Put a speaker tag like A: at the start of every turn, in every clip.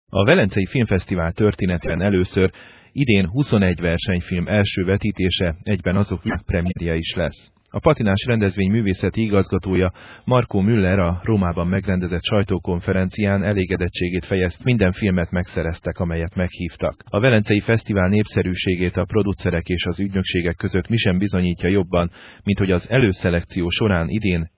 A: A Velencei Filmfesztivál történetben először idén 21 versenyfilm első vetítése, egyben azok premierje is lesz. A patinás rendezvény művészeti igazgatója Marco Müller a Rómában megrendezett sajtókonferencián elégedettségét fejezte, minden filmet megszereztek, amelyet meghívtak. A Velencei Fesztivál népszerűségét a producerek és az ügynökségek között mi sem bizonyítja jobban, mint hogy az előszelekció során idén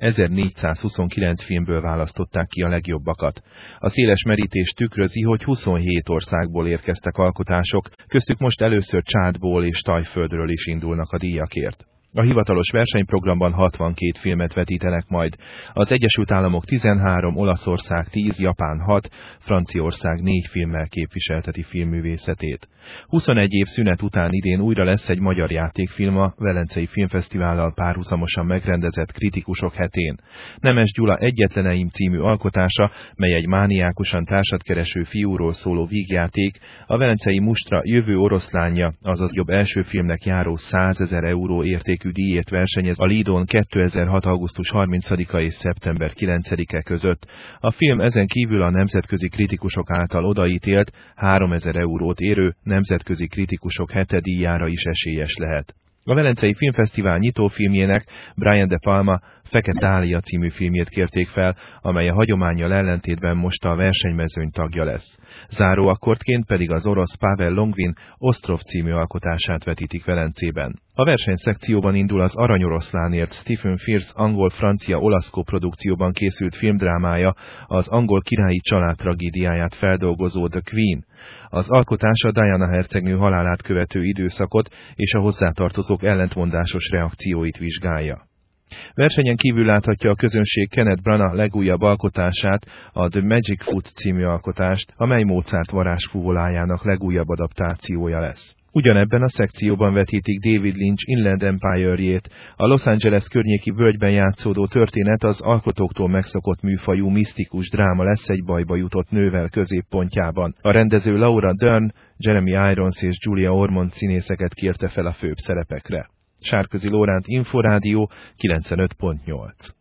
A: 1429 filmből választották ki a legjobbakat. A széles merítés tükrözi, hogy 27 országból érkeztek alkotások, köztük most először Csádból és Tajföldről is indulnak a díjakért. A hivatalos versenyprogramban 62 filmet vetítenek majd. Az Egyesült Államok 13, Olaszország 10, Japán 6, Franciaország 4 filmmel képviselteti filmművészetét. 21 év szünet után idén újra lesz egy magyar játékfilm a Velencei Filmfesztivállal párhuzamosan megrendezett Kritikusok hetén. Nemes Gyula Egyetleneim című alkotása, mely egy mániákusan társat kereső fiúról szóló vígjáték, a Velencei Mustra Jövő oroszlánja, azaz jobb első filmnek járó 100 000 euró értékű díjért versenyez a Lidón 2006. augusztus 30-a és szeptember 9-e között. A film ezen kívül a nemzetközi kritikusok által odaítélt 3000 eurót érő nemzetközi kritikusok hete díjára is esélyes lehet. A Velencei Filmfesztivál nyitófilmjének Brian De Palma Fekete Dália című filmjét kérték fel, amely a hagyománnyal ellentétben most a versenymezőny tagja lesz. Záróakkordként pedig az orosz Pavel Longvin Osztrov című alkotását vetítik Velencében. A versenyszekcióban indul az Aranyoroszlánért Stephen Frears angol-francia-olasz koprodukcióban készült filmdrámája, az angol királyi család tragédiáját feldolgozó The Queen. Az alkotás a Diana hercegnő halálát követő időszakot és a hozzátartozók ellentmondásos reakcióit vizsgálja. Versenyen kívül láthatja a közönség Kenneth Branagh legújabb alkotását, a The Magic Foot című alkotást, amely Mozart varázsfuvolájának legújabb adaptációja lesz. Ugyanebben a szekcióban vetítik David Lynch Inland Empire-jét, a Los Angeles környéki völgyben játszódó történet az alkotóktól megszokott műfajú misztikus dráma lesz egy bajba jutott nővel középpontjában. A rendező Laura Dern, Jeremy Irons és Julia Ormond színészeket kérte fel a főbb szerepekre. Sárközi Lóránt, Inforádió 95.8.